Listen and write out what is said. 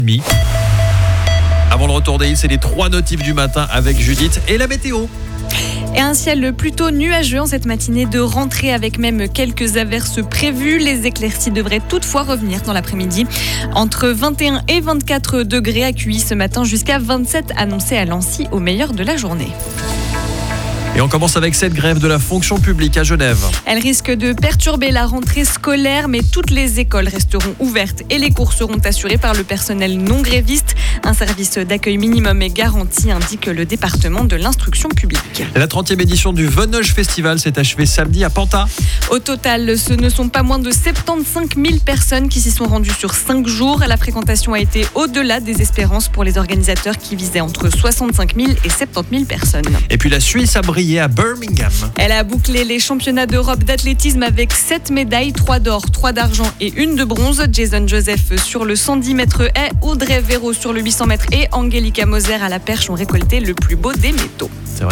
8h30. Avant le retour des hits, c'est les 3 notifs du matin avec Judith et la météo. Et un ciel plutôt nuageux en cette matinée de rentrée avec même quelques averses prévues. Les éclaircies devraient toutefois revenir dans l'après-midi. Entre 21 et 24 degrés accueillis ce matin jusqu'à 27 annoncés à Lancy au meilleur de la journée. Et on commence avec cette grève de la fonction publique à Genève. Elle risque de perturber la rentrée scolaire, mais toutes les écoles resteront ouvertes et les cours seront assurés par le personnel non gréviste. Un service d'accueil minimum est garanti, indique le département de l'instruction publique. La 30e édition du Venoge Festival s'est achevée samedi à Pantin. Au total, ce ne sont pas moins de 75 000 personnes qui s'y sont rendues sur 5 jours. La fréquentation a été au-delà des espérances pour les organisateurs qui visaient entre 65 000 et 70 000 personnes. Et puis la Suisse a brillé à Birmingham. Elle a bouclé les championnats d'Europe d'athlétisme avec 7 médailles, 3 d'or, 3 d'argent et 1 de bronze. Jason Joseph sur le 110 mètres haies, Audrey Véro sur le 800 mètres et Angelica Moser à la perche ont récolté le plus beau des métaux.